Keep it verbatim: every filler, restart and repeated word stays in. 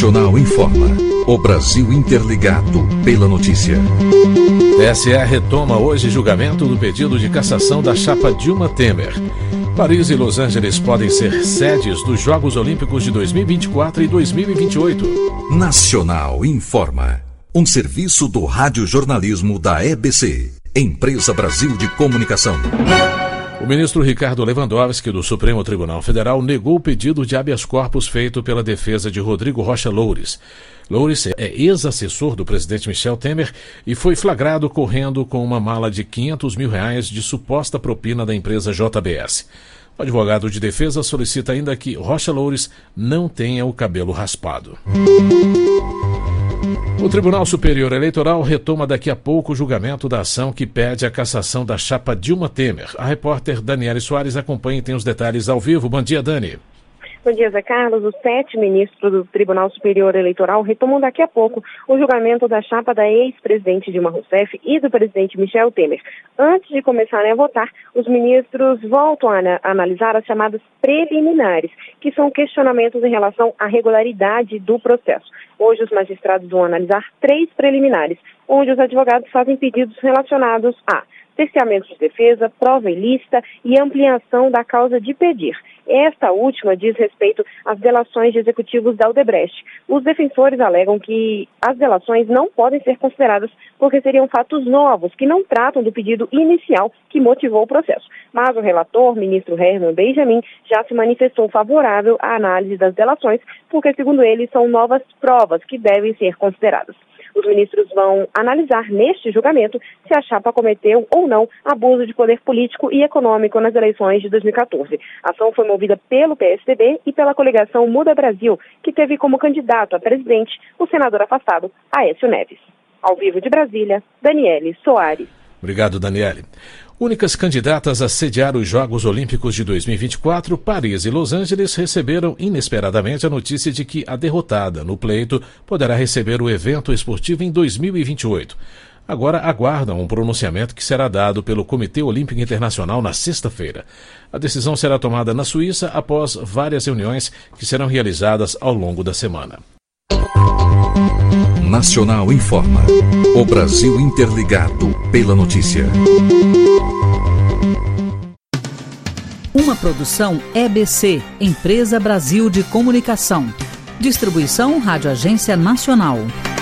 Nacional informa. O Brasil interligado pela notícia. T S E retoma hoje julgamento do pedido de cassação da chapa Dilma Temer. Paris e Los Angeles podem ser sedes dos Jogos Olímpicos de dois mil e vinte e quatro e dois mil e vinte e oito. Nacional informa. Um serviço do radiojornalismo da E B C, Empresa Brasil de Comunicação. O ministro Ricardo Lewandowski, do Supremo Tribunal Federal, negou o pedido de habeas corpus feito pela defesa de Rodrigo Rocha Loures. Loures é ex-assessor do presidente Michel Temer e foi flagrado correndo com uma mala de quinhentos mil reais de suposta propina da empresa J B S. O advogado de defesa solicita ainda que Rocha Loures não tenha o cabelo raspado. O Tribunal Superior Eleitoral retoma daqui a pouco o julgamento da ação que pede a cassação da chapa Dilma Temer. A repórter Daniele Soares acompanha e tem os detalhes ao vivo. Bom dia, Dani. Bom dia, Zé Carlos. Os sete ministros do Tribunal Superior Eleitoral retomam daqui a pouco o julgamento da chapa da ex-presidente Dilma Rousseff e do presidente Michel Temer. Antes de começarem a votar, os ministros voltam a analisar as chamadas preliminares, que são questionamentos em relação à regularidade do processo. Hoje, os magistrados vão analisar três preliminares, onde os advogados fazem pedidos relacionados a cerceamento de defesa, prova ilícita e ampliação da causa de pedir. Esta última diz respeito às delações de executivos da Odebrecht. Os defensores alegam que as delações não podem ser consideradas porque seriam fatos novos, que não tratam do pedido inicial que motivou o processo. Mas o relator, ministro Herman Benjamin, já se manifestou favorável à análise das delações, porque, segundo ele, são novas provas que devem ser consideradas. Os ministros vão analisar neste julgamento se a chapa cometeu ou não abuso de poder político e econômico nas eleições de dois mil e quatorze. A ação foi movida pelo P S D B e pela coligação Muda Brasil, que teve como candidato a presidente o senador afastado Aécio Neves. Ao vivo de Brasília, Daniele Soares. Obrigado, Daniele. Únicas candidatas a sediar os Jogos Olímpicos de dois mil e vinte e quatro, Paris e Los Angeles receberam inesperadamente a notícia de que a derrotada no pleito poderá receber o evento esportivo em dois mil e vinte e oito. Agora aguardam um pronunciamento que será dado pelo Comitê Olímpico Internacional na sexta-feira. A decisão será tomada na Suíça após várias reuniões que serão realizadas ao longo da semana. Nacional informa. O Brasil interligado pela notícia. Uma produção E B C, Empresa Brasil de Comunicação. Distribuição Rádio Agência Nacional.